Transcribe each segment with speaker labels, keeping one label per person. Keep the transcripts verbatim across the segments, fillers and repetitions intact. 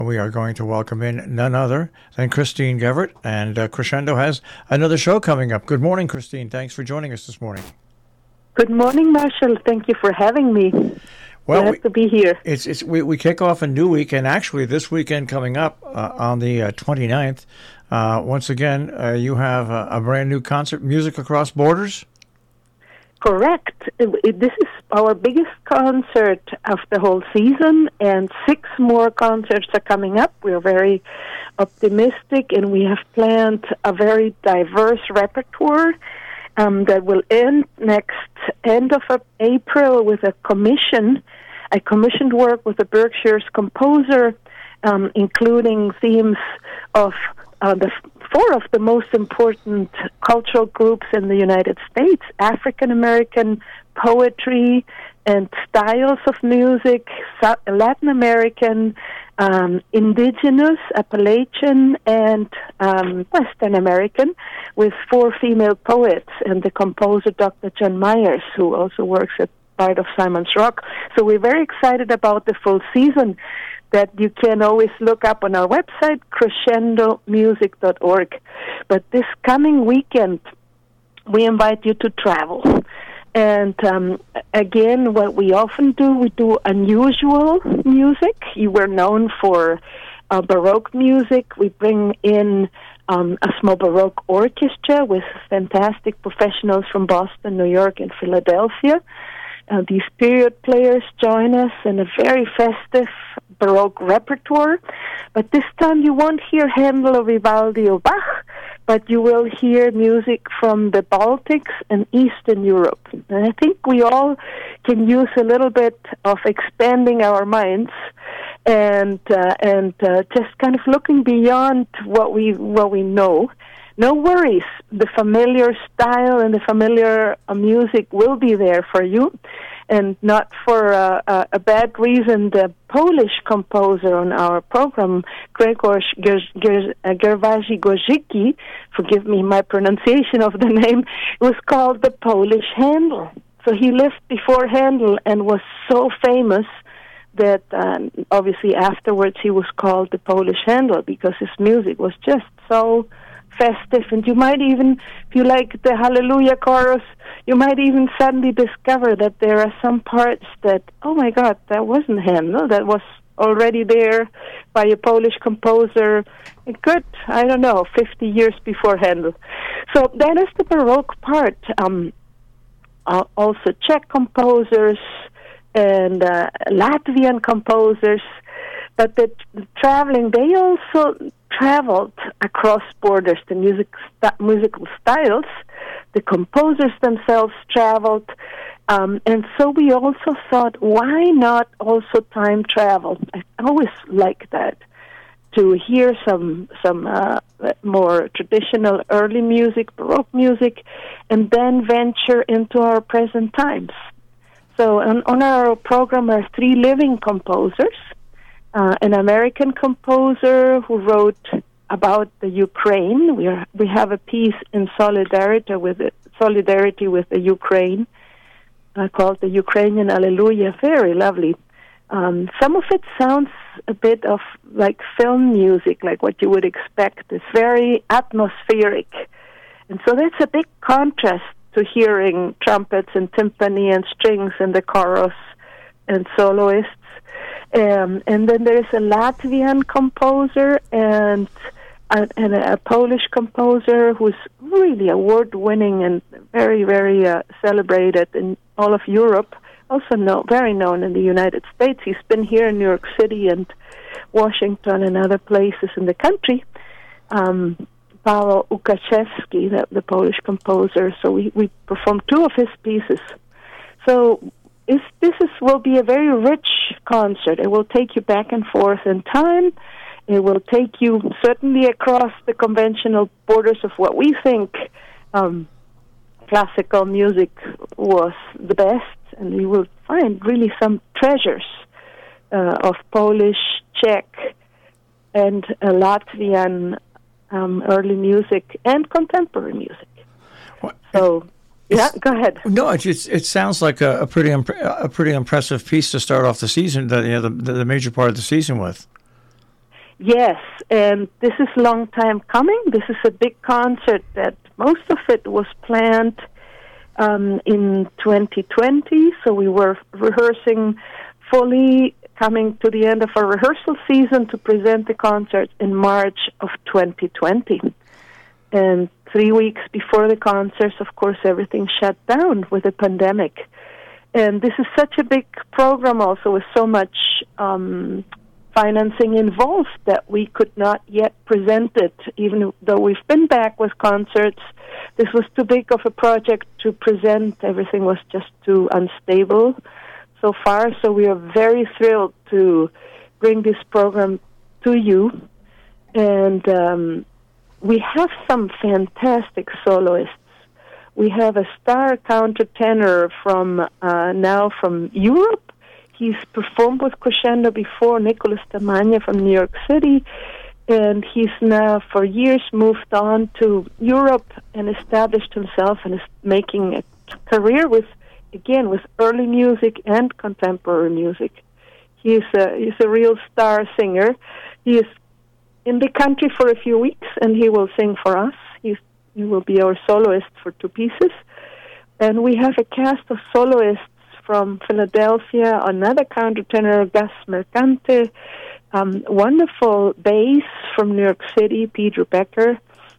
Speaker 1: We are going to welcome in none other than Christine Geverett, and uh, Crescendo has another show coming up. Good morning, Christine. Thanks for joining us this morning.
Speaker 2: Good morning, Marshall. Thank you for having me.
Speaker 1: Well,
Speaker 2: Glad
Speaker 1: we,
Speaker 2: to be here.
Speaker 1: It's it's we, we kick off a new week, and actually this weekend coming up uh, on the uh, twenty-ninth, uh, once again, uh, you have a, a brand new concert, Music Across Borders.
Speaker 2: Correct. It, it, this is our biggest concert of the whole season, and six more concerts are coming up. We're very optimistic, and we have planned a very diverse repertoire um, that will end next end of April with a commission. I commissioned work with the Berkshire's composer, um, including themes of uh, the four of the most important cultural groups in the United States: African American poetry and styles of music, Latin American, um, indigenous, Appalachian, and um, Western American, with four female poets and the composer Doctor John Myers, who also works at part of Simon's Rock. So we're very excited about the full season that you can always look up on our website, crescendo music dot org. But this coming weekend, we invite you to travel. And um, again, what we often do, we do unusual music. You were known for uh, Baroque music. We bring in um, a small Baroque orchestra with fantastic professionals from Boston, New York, and Philadelphia. Uh, these period players join us in a very festive Baroque repertoire. But this time you won't hear Handel or Vivaldi or Bach, but you will hear music from the Baltics and Eastern Europe. And I think we all can use a little bit of expanding our minds and uh, and uh, just kind of looking beyond what we what we know. No worries, the familiar style and the familiar uh, music will be there for you, and not for uh, a, a bad reason. The Polish composer on our program, Grzegorz Gerwazi-Gorzycki, forgive me my pronunciation of the name, was called the Polish Handel. So he lived before Handel and was so famous that um, obviously afterwards he was called the Polish Handel because his music was just so festive. And you might even, if you like the Hallelujah chorus, you might even suddenly discover that there are some parts that, oh my God, that wasn't Handel, that was already there by a Polish composer, a good, I don't know, fifty years before Handel. So that is the Baroque part. Um, uh, also Czech composers and uh, Latvian composers, but the, the traveling, they also traveled across borders, the music st- musical styles. The composers themselves traveled, um, and so we also thought, why not also time travel? I always like that, to hear some some uh, more traditional early music, Baroque music, and then venture into our present times. So on, on our program are three living composers. Uh, an American composer who wrote about the Ukraine. We are, we have a piece in solidarity with it, solidarity with the Ukraine uh, called the Ukrainian Alleluia. Very lovely. Um, some of it sounds a bit of like film music, like what you would expect. It's very atmospheric, and so that's a big contrast to hearing trumpets and timpani and strings and the chorus and soloists. Um, and then there is a Latvian composer and a, and a Polish composer who's really award-winning and very, very uh, celebrated in all of Europe, also know, very known in the United States. He's been here in New York City and Washington and other places in the country. Um, Paweł Łukaczewski, the, the Polish composer, so we, we performed two of his pieces. So Is, this is, will be a very rich concert. It will take you back and forth in time. It will take you certainly across the conventional borders of what we think um, classical music was the best, and you will find really some treasures uh, of Polish, Czech, and uh, Latvian um, early music and contemporary music.
Speaker 1: What?
Speaker 2: So. Yeah, go ahead.
Speaker 1: No, it just, it sounds like a, a pretty imp- a pretty impressive piece to start off the season. The, you know, the the major part of the season with.
Speaker 2: Yes, and this is a long time coming. This is a big concert that most of it was planned um, in twenty twenty, so we were rehearsing fully, coming to the end of our rehearsal season to present the concert in March of twenty twenty. And three weeks before the concerts, of course, everything shut down with the pandemic. And this is such a big program also with so much um, financing involved that we could not yet present it, even though we've been back with concerts. This was too big of a project to present. Everything was just too unstable so far. So we are very thrilled to bring this program to you. And um, we have some fantastic soloists. We have a star countertenor from uh, now from Europe. He's performed with Crescendo before, Nicholas Tamagna from New York City, and he's now for years moved on to Europe and established himself and is making a career with, again, with early music and contemporary music. He's a, he's a real star singer. He is in the country for a few weeks, and he will sing for us. He's, he will be our soloist for two pieces. And we have a cast of soloists from Philadelphia, another countertenor, Gus Mercante, um, wonderful bass from New York City, Peter Becker,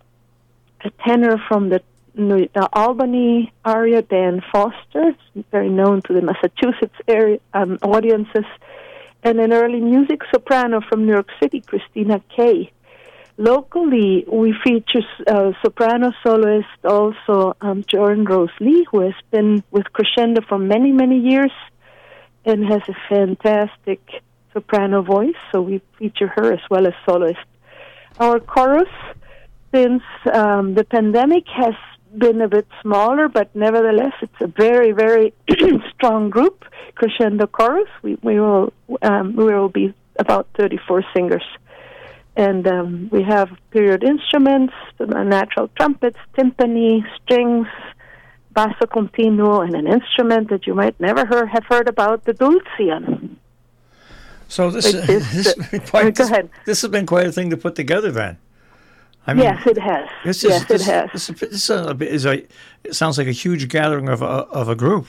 Speaker 2: a tenor from the, the Albany area, Dan Foster, very known to the Massachusetts area um, audiences, and an early music soprano from New York City, Christina Kay. Locally, we feature uh, soprano soloist also um, Jordan Rose Lee, who has been with Crescendo for many, many years and has a fantastic soprano voice, so we feature her as well as soloist. Our chorus, since um, the pandemic, has been a bit smaller, but nevertheless, it's a very, very strong group, Crescendo Chorus. We, we will um, we will be about thirty-four singers. And um, we have period instruments, natural trumpets, timpani, strings, basso continuo, and an instrument that you might never hear, have heard about, the dulcian.
Speaker 1: So this,
Speaker 2: is,
Speaker 1: this,
Speaker 2: uh,
Speaker 1: has been quite,
Speaker 2: go
Speaker 1: this,
Speaker 2: ahead.
Speaker 1: this has been quite a thing to put together then. I mean,
Speaker 2: yes, it has.
Speaker 1: This is,
Speaker 2: yes,
Speaker 1: this,
Speaker 2: it has.
Speaker 1: This, this, is a, is a, it sounds like a huge gathering of a, of a group.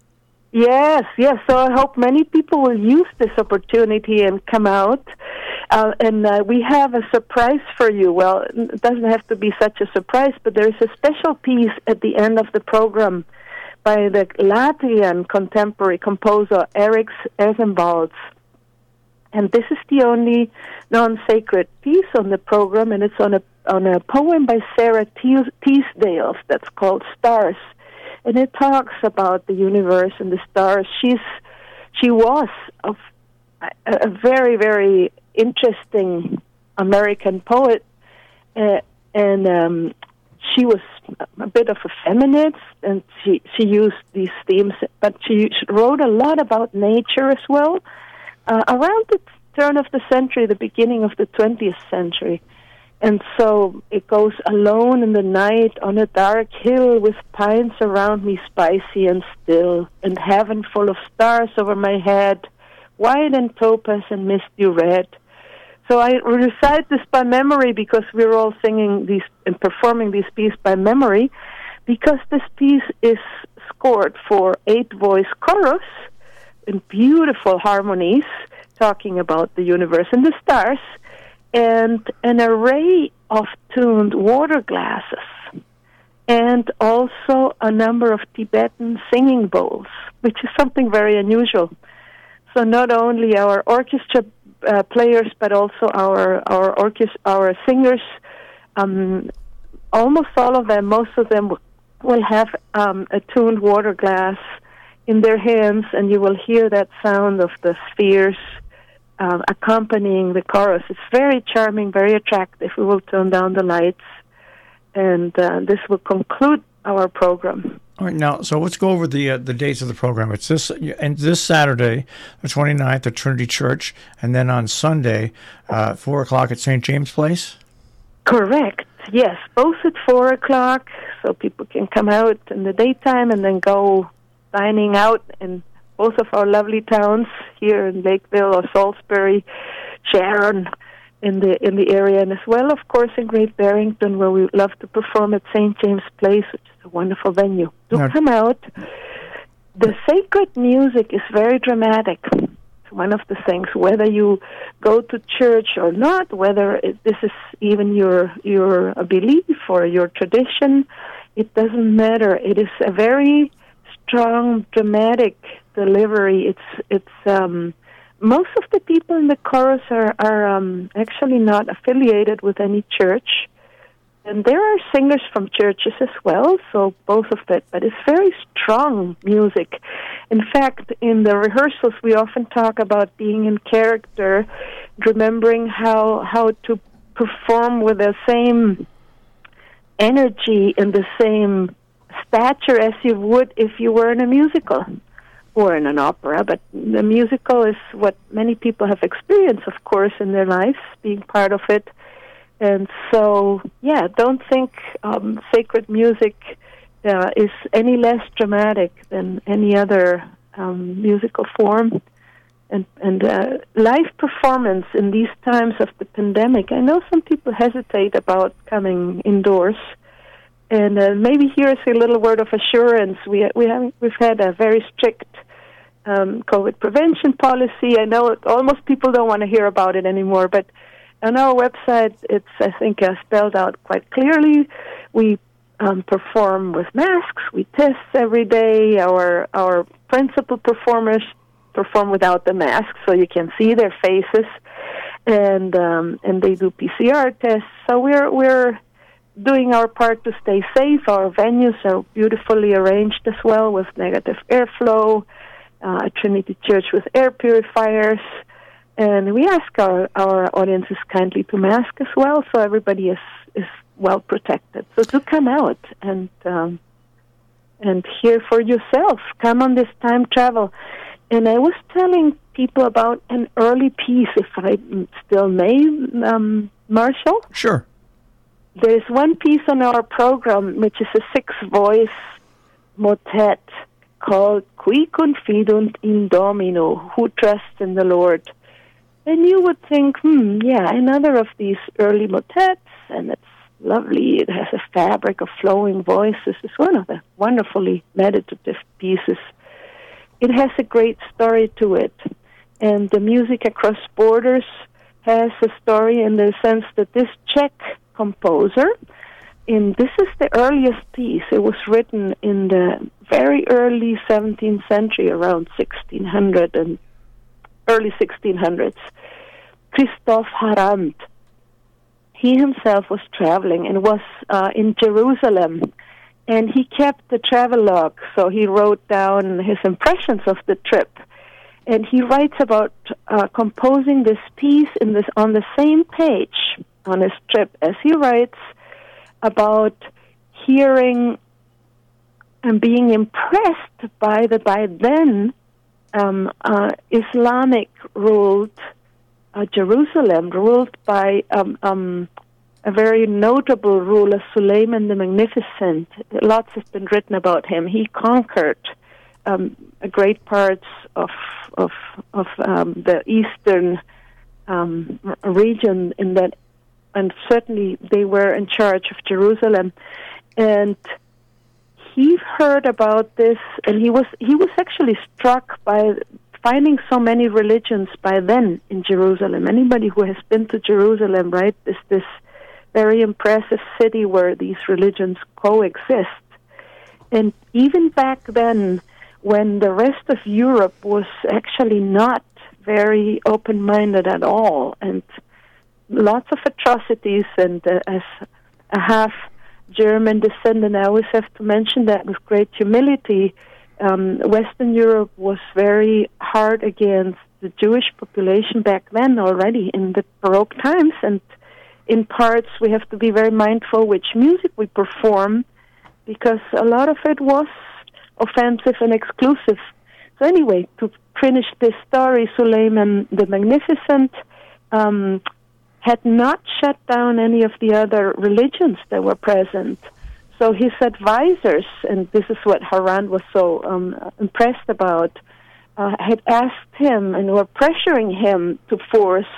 Speaker 2: Yes, yes. So I hope many people will use this opportunity and come out. Uh, and uh, we have a surprise for you. Well, it doesn't have to be such a surprise, but there's a special piece at the end of the program by the Latvian contemporary composer Eriks Ezenvalds. And this is the only non-sacred piece on the program, and it's on a on a poem by Sarah Teasdale that's called Stars. And it talks about the universe and the stars. She's she was a, a very, very interesting American poet, uh, and um, she was a bit of a feminist, and she, she used these themes, but she wrote a lot about nature as well, uh, around the turn of the century, the beginning of the twentieth century. And so it goes alone in the night on a dark hill with pines around me spicy and still, and heaven full of stars over my head, white and topaz and misty red. So I recite this by memory because we're all singing these and performing this piece by memory, because this piece is scored for eight-voice chorus in beautiful harmonies, talking about the universe and the stars, and an array of tuned water glasses, and also a number of Tibetan singing bowls, which is something very unusual. So not only our orchestra uh, players, but also our our orchestra, our singers, um, almost all of them, most of them will have um, a tuned water glass in their hands, and you will hear that sound of the spheres Uh, accompanying the chorus. It's very charming, very attractive. We will turn down the lights, and uh, this will conclude our program.
Speaker 1: All right, now, so let's go over the uh, the dates of the program. It's this and this Saturday, the twenty-ninth, at Trinity Church, and then on Sunday, uh, four o'clock at Saint James Place?
Speaker 2: Correct, yes, both at four o'clock, so people can come out in the daytime and then go dining out in both of our lovely towns here in Lakeville or Salisbury, Sharon, in the in the area, and as well, of course, in Great Barrington, where we love to perform at Saint James Place, which is a wonderful venue. Do
Speaker 1: Now,
Speaker 2: come out. The sacred music is very dramatic. It's one of the things, whether you go to church or not, whether it, this is even your your belief or your tradition, it doesn't matter. It is a very strong, dramatic delivery. It's it's um, most of the people in the chorus are are um, actually not affiliated with any church. And there are singers from churches as well, so both of that. But it's very strong music. In fact, in the rehearsals, we often talk about being in character, remembering how how to perform with the same energy and the same stature as you would if you were in a musical or in an opera. But the musical is what many people have experienced, of course, in their lives, being part of it. And so, yeah, don't think um, sacred music uh, is any less dramatic than any other um, musical form. And, and uh, live performance in these times of the pandemic, I know some people hesitate about coming indoors. And uh, maybe here's a little word of assurance. We, we have, we've had a very strict um, COVID prevention policy. I know almost people don't want to hear about it anymore, but on our website, it's, I think, uh, spelled out quite clearly. We um, perform with masks. We test every day. Our our principal performers perform without the mask, so you can see their faces, and um, and they do P C R tests. So we're we're doing our part to stay safe. Our venues are beautifully arranged as well, with negative airflow. Uh, at Trinity Church with air purifiers. And we ask our, our audiences kindly to mask as well, so everybody is, is well protected. So do come out and um, and hear for yourself. Come on this time travel. And I was telling people about an early piece, if I still may, um, Marshall.
Speaker 1: Sure.
Speaker 2: There is one piece on our program which is a six-voice motet called Qui confidunt in Domino, who trusts in the Lord. And you would think, hmm, yeah, another of these early motets, and it's lovely. It has a fabric of flowing voices. It's one of the wonderfully meditative pieces. It has a great story to it. And the Music Across Borders has a story in the sense that this Czech composer, in this is the earliest piece. It was written in the very early seventeenth century, around sixteen hundred and early sixteen hundreds. Christoph Harand, he himself was traveling and was uh, in Jerusalem, and he kept the travelogue, so he wrote down his impressions of the trip. And he writes about uh, composing this piece in this on the same page on his trip, as he writes about hearing and being impressed by the by then Um, uh, Islamic ruled uh, Jerusalem, ruled by um, um, a very notable ruler, Suleiman the Magnificent. Lots has been written about him. He conquered um, great parts of of of um, the eastern um, region in that, and certainly they were in charge of Jerusalem. And he heard about this, and he was he was actually struck by finding so many religions by then in Jerusalem. Anybody who has been to Jerusalem, right, is this very impressive city where these religions coexist. And even back then, when the rest of Europe was actually not very open-minded at all, and lots of atrocities, and uh, as a half German descendant, I always have to mention that with great humility. Um, Western Europe was very hard against the Jewish population back then already in the Baroque times, and in parts we have to be very mindful which music we perform, because a lot of it was offensive and exclusive. So anyway, to finish this story, Suleiman the Magnificent um, had not shut down any of the other religions that were present. So his advisors, and this is what Harand was so um, impressed about, uh, had asked him and were pressuring him to force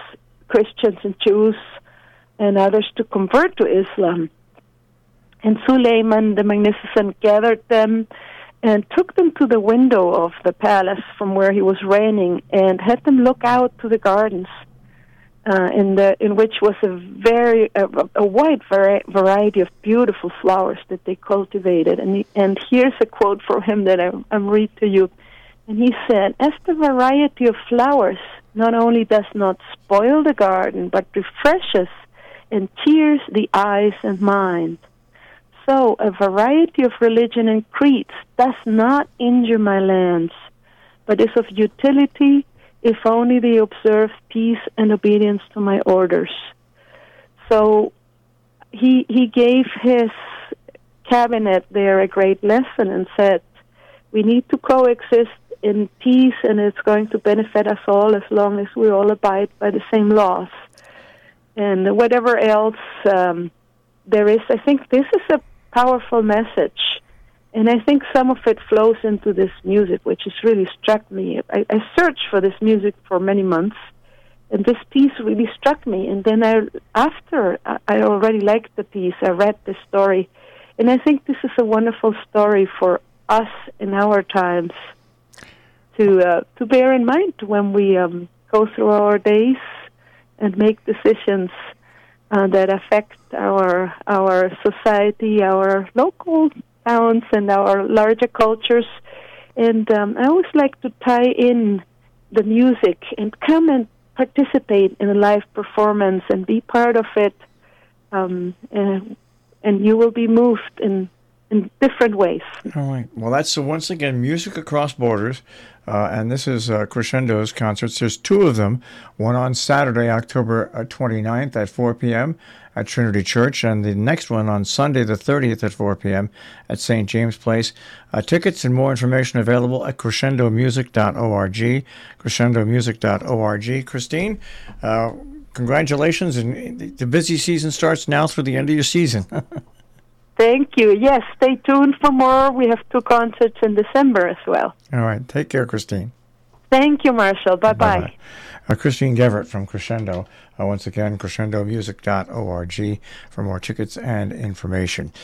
Speaker 2: Christians and Jews and others to convert to Islam. And Suleiman the Magnificent gathered them and took them to the window of the palace from where he was reigning and had them look out to the gardens, uh, in the in which was a very a, a wide vari- variety of beautiful flowers that they cultivated. And he, and here's a quote from him that I, I read to you. And he said, "As the variety of flowers not only does not spoil the garden, but refreshes and cheers the eyes and mind, so a variety of religion and creeds does not injure my lands, but is of utility if only they observe peace and obedience to my orders." So he he gave his cabinet there a great lesson and said, we need to coexist in peace, and it's going to benefit us all as long as we all abide by the same laws. And whatever else um, there is, I think this is a powerful message. And I think some of it flows into this music, which has really struck me. I, I searched for this music for many months, and this piece really struck me. And then I, after I already liked the piece, I read the story. And I think this is a wonderful story for us in our times to uh, to bear in mind when we um, go through our days and make decisions uh, that affect our our society, our local towns, and our larger cultures. And um, I always like to tie in the music and come and participate in a live performance and be part of it, um, and, and you will be moved in in different ways.
Speaker 1: All right. Well, that's uh, once again Music Across Borders, uh, and this is uh, Crescendo's concerts. There's two of them, one on Saturday, October uh, twenty-ninth at four p.m. at Trinity Church, and the next one on Sunday the thirtieth at four p.m. at Saint James Place. Uh, tickets and more information available at crescendo music dot org, crescendo music dot org. Christine, uh, congratulations, and the busy season starts now through the end of your season.
Speaker 2: Thank you. Yes, stay tuned for more. We have two concerts in December as well.
Speaker 1: All right. Take care, Christine.
Speaker 2: Thank you, Marshall. Bye-bye.
Speaker 1: Bye-bye. Uh, Christine Geverett from Crescendo. Uh, once again, crescendo music dot org for more tickets and information.